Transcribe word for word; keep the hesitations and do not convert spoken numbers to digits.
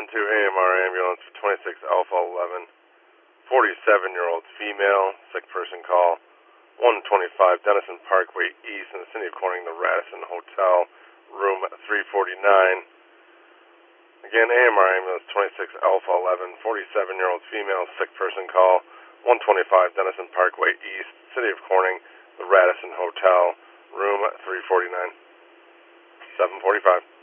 to A M R ambulance for twenty-six Alpha eleven. forty-seven-year-old female, sick person call. one twenty-five Denison Parkway East in the city of Corning, the Radisson Hotel, room three forty-nine. Again, A M R ambulance twenty-six Alpha eleven. forty-seven-year-old female, sick person call. one twenty-five Denison Parkway East, city of Corning, the Radisson Hotel, room three forty-nine. seven forty-five.